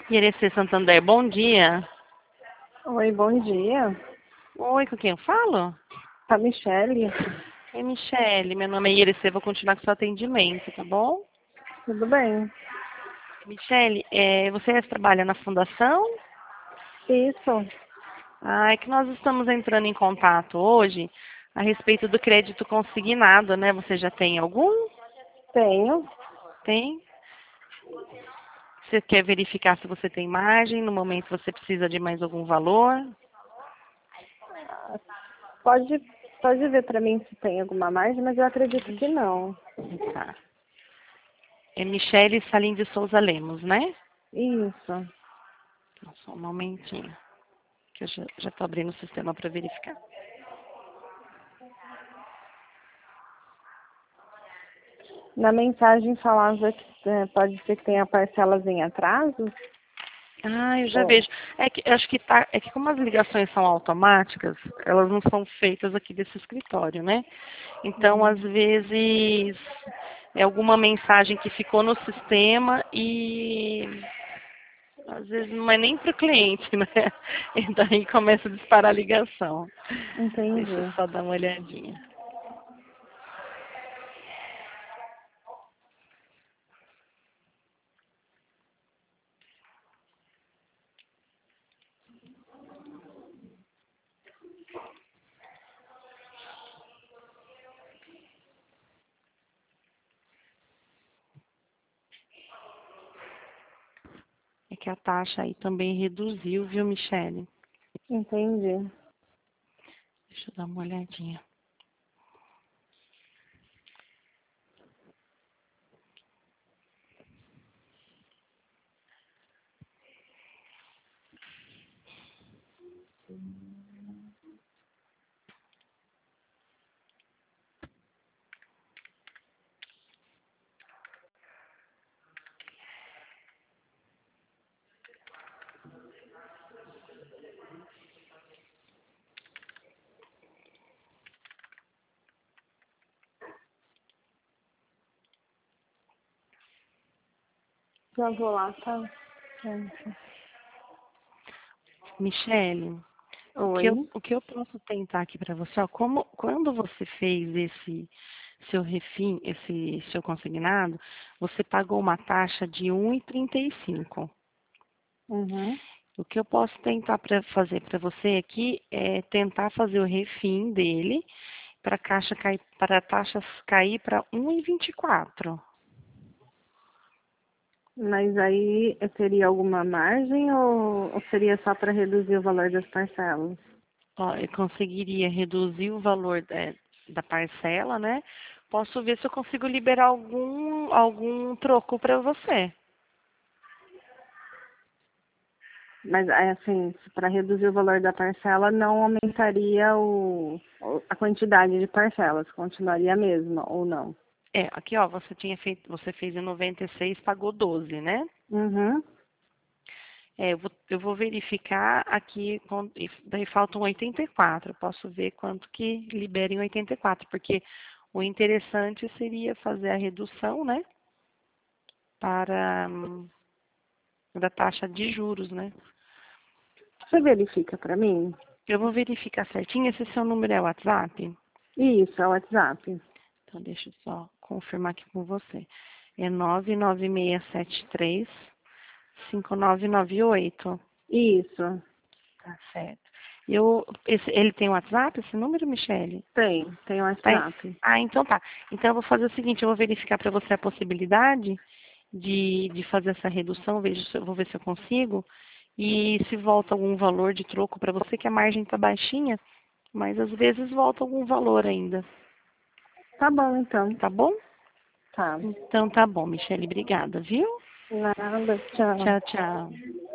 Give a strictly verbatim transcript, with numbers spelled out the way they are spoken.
Irecê Santander, bom dia. Oi, bom dia. Oi, com quem eu falo? A Michele. Oi, Michele, meu nome é Irecê, vou continuar com o seu atendimento, tá bom? Tudo bem? Michele, é, você trabalha na fundação? Isso. Ah, é que nós estamos entrando em contato hoje a respeito do crédito consignado, né? Você já tem algum? Tenho. Tem? Você quer verificar se você tem margem? No momento você precisa de mais algum valor? Pode, pode ver para mim se tem alguma margem, mas eu acredito que não. Tá. É Michele Salim de Souza Lemos, né? Isso. Só um momentinho, que eu já estou abrindo o sistema para verificar. Na mensagem falava que é, pode ser que tenha parcelas em atraso. Ah, eu já Oh. vejo. É que eu acho que tá, é que como as ligações são automáticas, elas não são feitas aqui desse escritório, né? Então, às Uhum. vezes é alguma mensagem que ficou no sistema e às vezes não é nem para o cliente, né? E daí começa a disparar a ligação. Deixa eu Entendi. só dar uma olhadinha. É que a taxa aí também reduziu, viu, Michele? Entendi. Deixa eu dar uma olhadinha. Já vou lá, tá? Gente. Michele, o que eu, Oi. o que eu posso tentar aqui para você, ó, como, quando você fez esse seu refim, esse seu consignado, você pagou uma taxa de um e trinta e cinco. Uhum. O que eu posso tentar para fazer para você aqui é tentar fazer o refim dele para a caixa cair, para a taxa cair para um e vinte e quatro. Mas aí teria alguma margem ou, ou seria só para reduzir o valor das parcelas? Ó, eu conseguiria reduzir o valor da, da parcela, né? Posso ver se eu consigo liberar algum, algum troco para você. Mas é assim, para reduzir o valor da parcela não aumentaria o, o- a quantidade de parcelas, continuaria a mesma ou não? É, aqui ó, você tinha feito, você fez em noventa e seis, pagou doze, né? Uhum. É, eu vou, eu vou verificar aqui, com- e daí faltam oitenta e quatro. Posso ver quanto que libera em oitenta e quatro, porque o interessante seria fazer a redução, né? Para hum, da taxa de juros, né? Você verifica para mim? Eu vou verificar certinho. Esse seu número é o WhatsApp? Isso, é o WhatsApp. Então, deixa eu só confirmar aqui com você. É nove nove seis sete três, cinco nove nove oito. Isso, Tá certo. Eu, esse, ele tem WhatsApp, esse número, Michele? tem, tem o Tá em- WhatsApp. Ah, então tá. Então eu vou fazer o seguinte, eu vou verificar para você a possibilidade de, de fazer essa redução, vejo, se eu vou ver se eu consigo. E se volta algum valor de troco para você, que a margem tá baixinha, mas às vezes volta algum valor ainda. Tá bom, então. Tá bom? Tá. Então tá bom, Michele, obrigada, viu? Nada, tchau. Tchau, tchau.